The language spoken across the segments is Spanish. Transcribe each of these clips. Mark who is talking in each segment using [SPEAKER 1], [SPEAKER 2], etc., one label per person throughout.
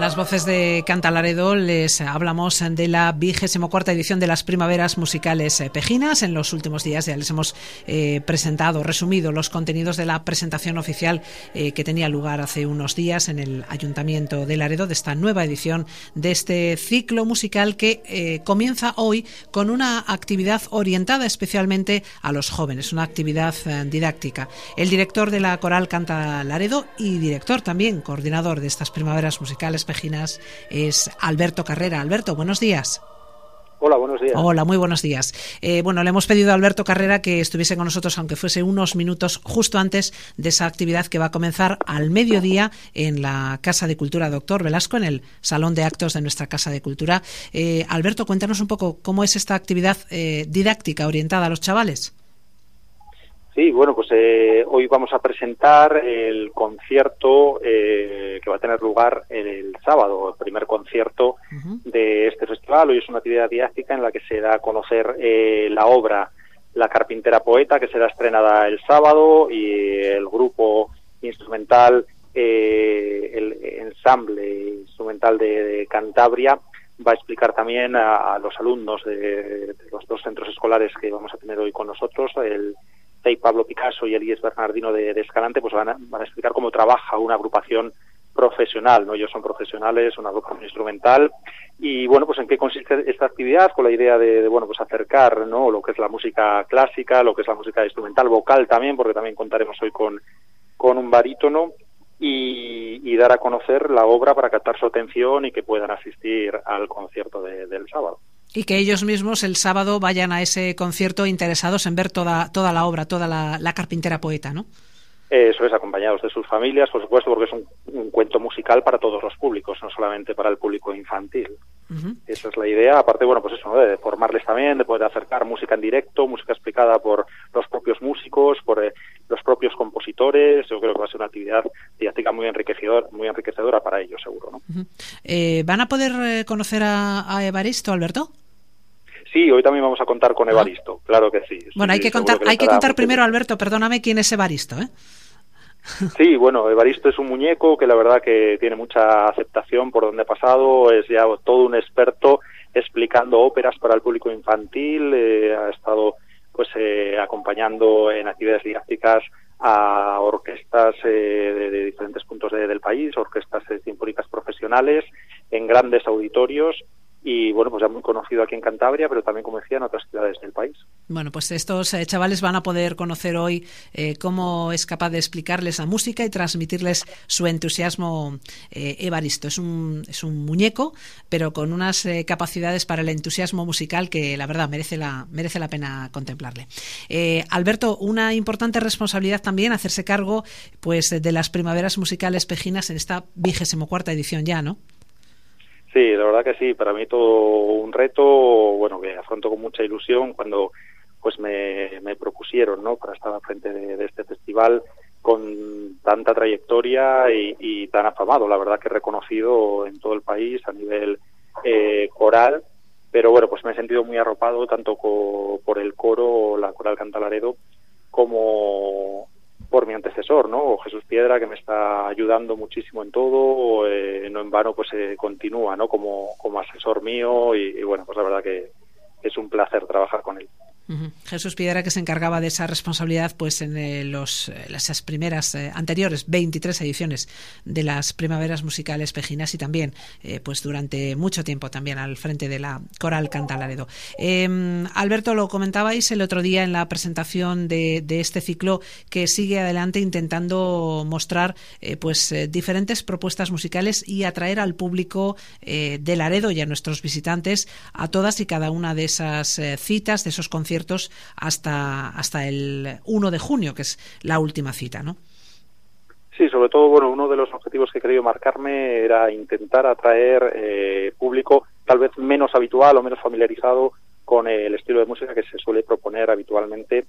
[SPEAKER 1] las voces de Canta Laredo les hablamos de la 24ª edición de las Primaveras Musicales Pejinas. En los últimos días ya les hemos presentado, resumido los contenidos de la presentación oficial que tenía lugar hace unos días en el Ayuntamiento de Laredo, de esta nueva edición de este ciclo musical que comienza hoy con una actividad orientada especialmente a los jóvenes, una actividad didáctica. El director de la Coral Canta Laredo y director también, coordinador de estas Primaveras Musicales Pejinas, es Alberto Carrera. Alberto, buenos días.
[SPEAKER 2] Hola, buenos días.
[SPEAKER 1] Hola, muy buenos días. Le hemos pedido a Alberto Carrera que estuviese con nosotros, aunque fuese unos minutos, justo antes de esa actividad que va a comenzar al mediodía en la Casa de Cultura Doctor Velasco, en el Salón de Actos de nuestra Casa de Cultura. Alberto, cuéntanos un poco cómo es esta actividad didáctica orientada a los chavales.
[SPEAKER 2] Sí, bueno, pues hoy vamos a presentar el concierto que va a tener lugar el sábado, el primer concierto de este festival. Hoy es una actividad didáctica en la que se da a conocer la obra La Carpintera Poeta, que será estrenada el sábado, y el grupo instrumental, el ensamble instrumental de Cantabria, va a explicar también a los alumnos de los dos centros escolares que vamos a tener hoy con nosotros, el Pablo Picasso y el IES Bernardino de Escalante, pues van a explicar cómo trabaja una agrupación profesional, ¿no? Ellos son profesionales, una agrupación instrumental, y bueno, pues en qué consiste esta actividad, con la idea de bueno, pues acercar, ¿no?, lo que es la música clásica, lo que es la música instrumental, vocal también, porque también contaremos hoy con un barítono, y dar a conocer la obra para captar su atención y que puedan asistir al concierto del sábado.
[SPEAKER 1] Y que ellos mismos el sábado vayan a ese concierto interesados en ver toda la obra, toda la Carpintera Poeta, ¿no? Eso
[SPEAKER 2] es, acompañados de sus familias, por supuesto, porque es un cuento musical para todos los públicos, no solamente para el público infantil. Esa es la idea. Aparte, bueno, pues eso, ¿no?, de formarles también, de poder acercar música en directo, música explicada por los propios músicos, por los propios compositores. Yo creo que va a ser una actividad didáctica muy enriquecedora para ellos, seguro, ¿no?
[SPEAKER 1] ¿Van a poder conocer a Evaristo, Alberto?
[SPEAKER 2] Sí, hoy también vamos a contar con Evaristo, claro que sí.
[SPEAKER 1] Bueno, hay que contar primero, Alberto, perdóname, quién es Evaristo, ¿eh?
[SPEAKER 2] Sí, bueno, Evaristo es un muñeco que la verdad que tiene mucha aceptación por donde ha pasado, es ya todo un experto explicando óperas para el público infantil, ha estado pues acompañando en actividades didácticas a orquestas de diferentes puntos del país, orquestas sinfónicas profesionales, en grandes auditorios. Y bueno, pues ya muy conocido aquí en Cantabria, pero también, como decía, en otras ciudades del país.
[SPEAKER 1] Bueno, pues estos chavales van a poder conocer hoy cómo es capaz de explicarles la música y transmitirles su entusiasmo. Evaristo es un muñeco, pero con unas capacidades para el entusiasmo musical que la verdad merece la pena contemplarle. Alberto, una importante responsabilidad también hacerse cargo pues de las Primaveras Musicales Pejinas en esta 24ª edición ya, ¿no?
[SPEAKER 2] Sí, la verdad que sí, para mí todo un reto, bueno, que afronto con mucha ilusión cuando pues me propusieron, ¿no?, para estar al frente de este festival con tanta trayectoria y tan afamado, la verdad que reconocido en todo el país a nivel coral, pero bueno, pues me he sentido muy arropado tanto por el coro, la Coral Canta Laredo, como por mi antecesor, ¿no?, Jesús Piedra, que me está ayudando muchísimo en todo, no en vano pues continúa, ¿no?, como asesor mío, y bueno, pues la verdad que es un placer trabajar con él.
[SPEAKER 1] Jesús Piedra, que se encargaba de esa responsabilidad pues en las primeras anteriores 23 ediciones de las Primaveras Musicales Pejinas, y también pues durante mucho tiempo también al frente de la Coral Canta Laredo. Alberto, lo comentabais el otro día en la presentación de este ciclo, que sigue adelante intentando mostrar diferentes propuestas musicales y atraer al público de Laredo y a nuestros visitantes a todas y cada una de esas citas, de esos conciertos, hasta el 1 de junio, que es la última cita, ¿no?
[SPEAKER 2] Sí, sobre todo, bueno, uno de los objetivos que he querido marcarme era intentar atraer público tal vez menos habitual o menos familiarizado con el estilo de música que se suele proponer habitualmente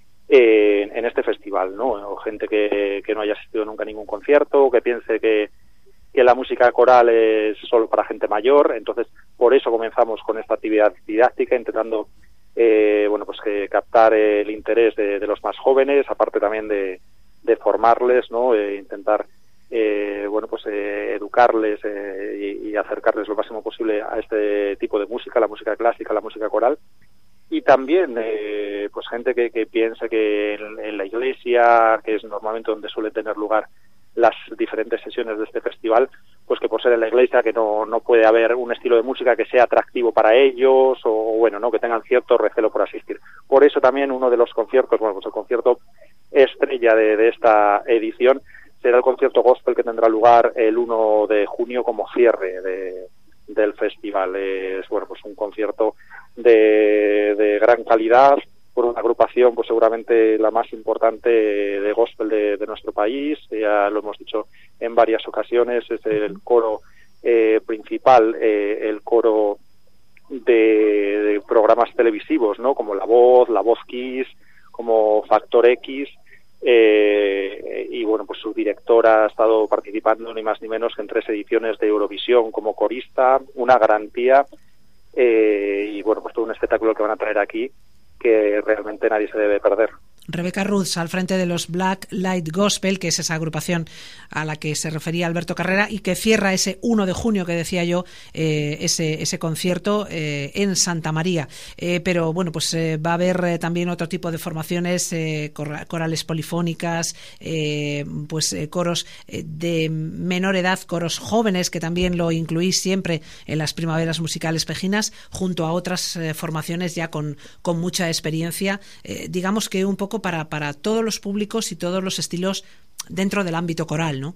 [SPEAKER 2] en este festival, ¿no? O gente que no haya asistido nunca a ningún concierto, que piense que la música coral es solo para gente mayor. Entonces, por eso comenzamos con esta actividad didáctica, intentando que captar el interés de los más jóvenes, aparte también de formarles, ¿no? Intentar educarles y acercarles lo máximo posible a este tipo de música, la música clásica, la música coral. Y también pues gente que piensa que en la iglesia, que es normalmente donde suelen tener lugar las diferentes sesiones de este festival, pues que por ser en la iglesia que no puede haber un estilo de música que sea atractivo para ellos, o bueno, no, que tengan cierto recelo por asistir. Por eso también uno de los conciertos, bueno, pues el concierto estrella de esta edición será el concierto gospel que tendrá lugar el 1 de junio como cierre del festival. Es, bueno, pues un concierto de gran calidad, por una agrupación pues seguramente la más importante de gospel de nuestro país. Ya lo hemos dicho en varias ocasiones, es el coro principal, el coro de programas televisivos, ¿no? Como La Voz Kiss, como Factor X, y bueno, pues su directora ha estado participando ni más ni menos que en 3 ediciones de Eurovisión como corista, una garantía, y bueno, pues todo un espectáculo que van a traer aquí que realmente nadie se debe perder.
[SPEAKER 1] Rebecca Ruths al frente de los Black Light Gospel, que es esa agrupación a la que se refería Alberto Carrera y que cierra ese 1 de junio que decía yo, ese concierto en Santa María. Pero bueno, pues va a haber también otro tipo de formaciones, corales polifónicas, coros de menor edad, coros jóvenes, que también lo incluís siempre en las primaveras musicales pejinas, junto a otras formaciones ya con mucha experiencia, digamos que un poco para todos los públicos y todos los estilos dentro del ámbito coral, ¿no?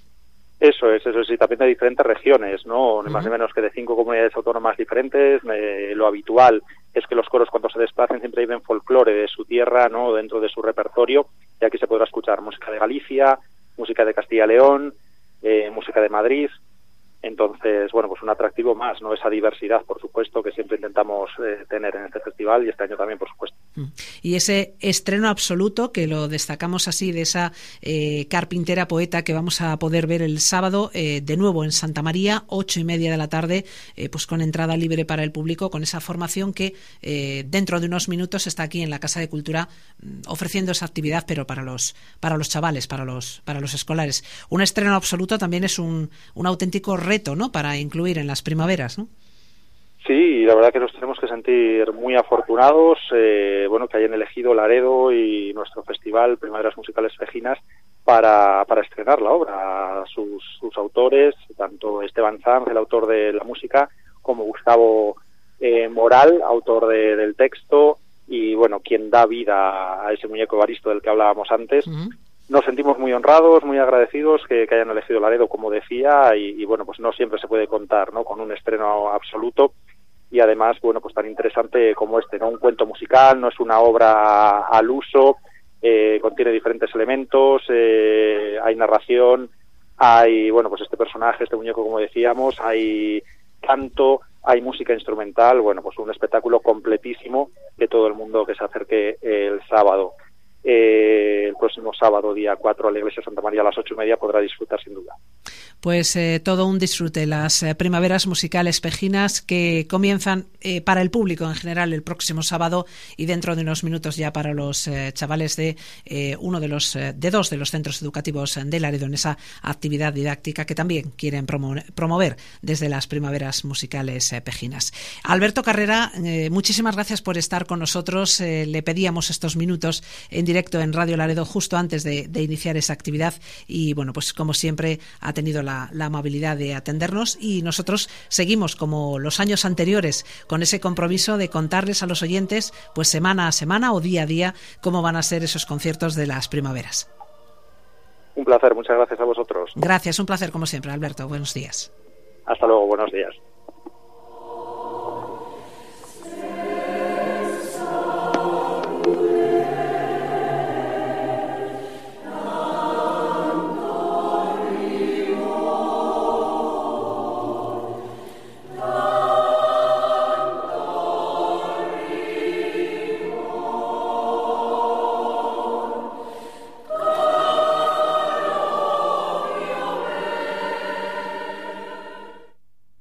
[SPEAKER 2] Eso sí, también de diferentes regiones, ¿no? Ni más ni menos que de 5 comunidades autónomas diferentes. Lo habitual es que los coros, cuando se desplacen, siempre lleven folclore de su tierra, ¿no? Dentro de su repertorio, y aquí se podrá escuchar música de Galicia, música de Castilla y León, música de Madrid. Entonces, bueno, pues un atractivo más, ¿no? Esa diversidad, por supuesto, que siempre intentamos tener en este festival, y este año también, por supuesto.
[SPEAKER 1] Y ese estreno absoluto, que lo destacamos así, de esa carpintera poeta que vamos a poder ver el sábado, de nuevo en Santa María, 8:30 de la tarde, pues con entrada libre para el público, con esa formación que dentro de unos minutos está aquí en la Casa de Cultura ofreciendo esa actividad, pero para los chavales, para los escolares. Un estreno absoluto también es un auténtico reto, ¿no?, para incluir en las primaveras, ¿no?
[SPEAKER 2] Sí, la verdad que nos tenemos que sentir muy afortunados, bueno, que hayan elegido Laredo y nuestro festival Primaveras Musicales Pejinas para estrenar la obra. Sus autores, tanto Esteban Sanz, el autor de la música, como Gustavo Moral, autor del texto, y bueno, quien da vida a ese muñeco Evaristo del que hablábamos antes. Nos sentimos muy honrados, muy agradecidos que hayan elegido Laredo, como decía, y bueno, pues no siempre se puede contar, ¿no?, con un estreno absoluto, y además, bueno, pues tan interesante como este, ¿no? Un cuento musical, no es una obra al uso, contiene diferentes elementos, hay narración, hay, bueno, pues este personaje, este muñeco, como decíamos, hay canto, hay música instrumental, bueno, pues un espectáculo completísimo que todo el mundo que se acerque el sábado. El próximo sábado, día 4, a la Iglesia Santa María a las 8:30 podrá disfrutar sin duda.
[SPEAKER 1] Pues todo un disfrute, las primaveras musicales pejinas que comienzan para el público en general el próximo sábado, y dentro de unos minutos ya para los chavales de dos de los centros educativos de Laredo, en esa actividad didáctica que también quieren promover desde las primaveras musicales pejinas. Alberto Carrera, muchísimas gracias por estar con nosotros. Le pedíamos estos minutos en directo en Radio Laredo justo antes de iniciar esa actividad, y bueno, pues como siempre ha tenido la amabilidad de atendernos, y nosotros seguimos como los años anteriores con ese compromiso de contarles a los oyentes, pues semana a semana o día a día, cómo van a ser esos conciertos de las primaveras.
[SPEAKER 2] Un placer, muchas gracias a vosotros.
[SPEAKER 1] Gracias, un placer como siempre, Alberto. Buenos días.
[SPEAKER 2] Hasta luego, buenos días.